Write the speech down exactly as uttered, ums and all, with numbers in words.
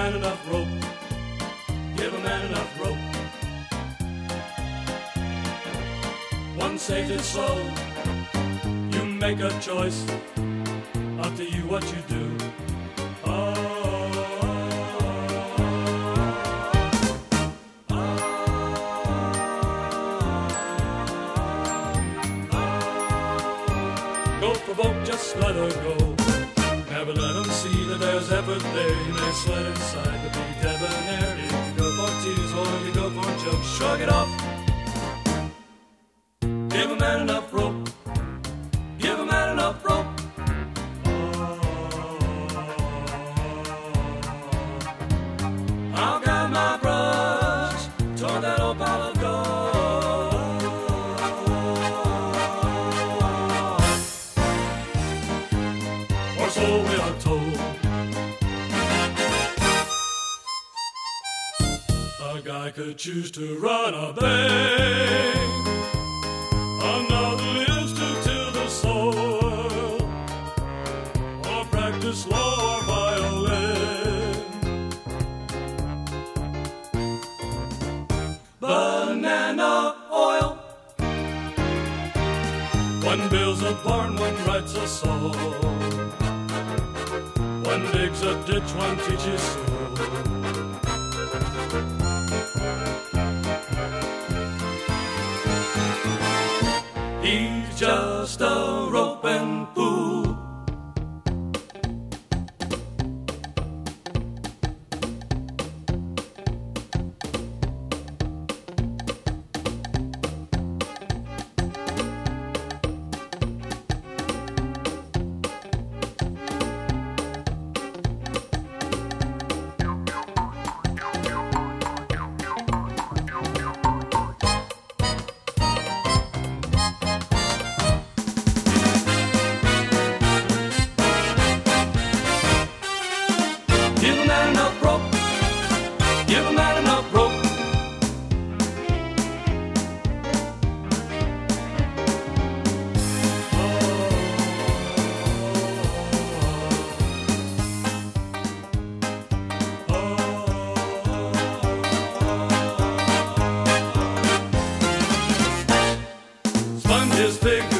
man enough rope. Give a man enough rope. Once aged soul, you make a choice. Up to you what you do. Oh. Go provoke, just let her go. Never let them see that there's effort there. You may sweat inside to be debonair. If you go for tears or you go for jokes, shrug it off. Give a man enough rope. Give a man enough rope. I'll grab my brush toward that old pile of gold. Or so we are told. A guy could choose to run a bank. Another lives to till the soil. Or practice law or violin. Banana oil. One builds a barn, one writes a song. One digs a ditch, one teaches soul. He's just a roping fool. Give a man enough rope. Give a man enough rope. Sponges, big